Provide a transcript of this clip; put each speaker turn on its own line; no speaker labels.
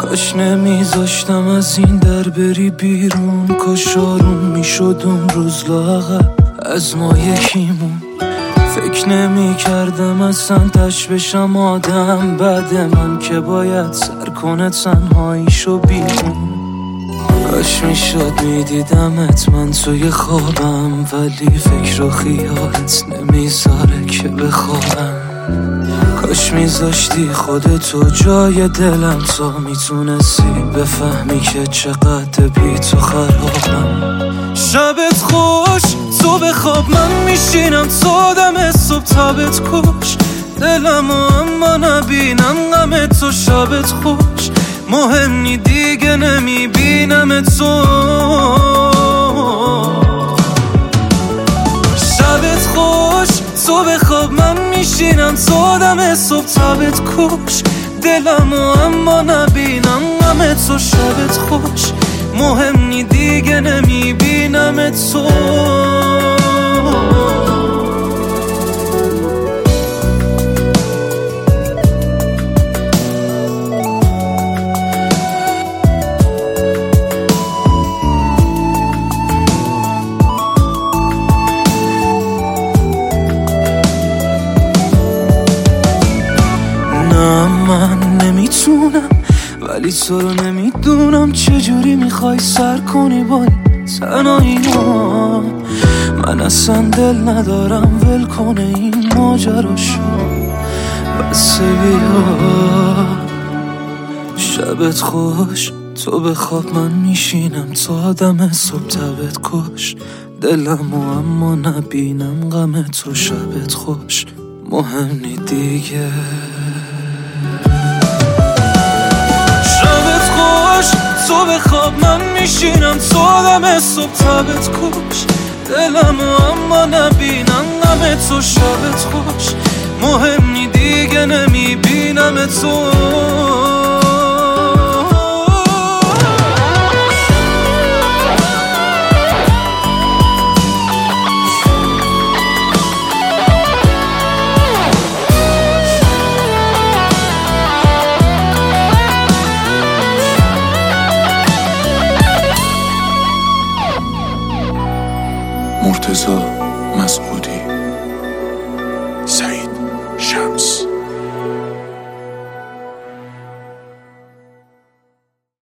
کاش نمیذاشتم از این در بری بیرون، کاش آروم میشد اون روز لاغر از ما یکیمون. فکر نمی کردم اصلا تش بشم آدم بعد من که باید سر کنه تنهاییشو بیرون. کاش میشد میدیدمت من توی خوابم، ولی فکر و خیالت نمیذاره که بخوابم. کاش میذاشتی خودتو جای دلم تا میتونستی بفهمی که چقدر بی تو خرابم. شبت خوش تو بخواب من میشینم تا دم صبح تبت کش دلم اما نبینم غم تو. شبت خوش مهم نی دیگه نمیبینم تو. شبت خوش تو بخواب من میشینم تا دم صبح تبت کش دلم اما نبینم غم تو. شبت خوش مهم نی دیگه نمیبینم تو. من نمیتونم ولی تو رو نمیدونم چجوری میخوای سر کنی با این تنهایی‌ها. من اصلا دل ندارم ول کنه این ماجراشو، بس بیا. شبت خوش تو بخواب من میشینم تا دم صبح تبت کش دلم اما نبینم غم تو. شبت خوش مهم نی دیگه. تو بخواب من میشینم تا دم صبح تبت کش دلم اما نبینم غم تو. شبت خوش مهم نی دیگه نمیبینم تو.
مرتضی مسعودی، سعید شمس.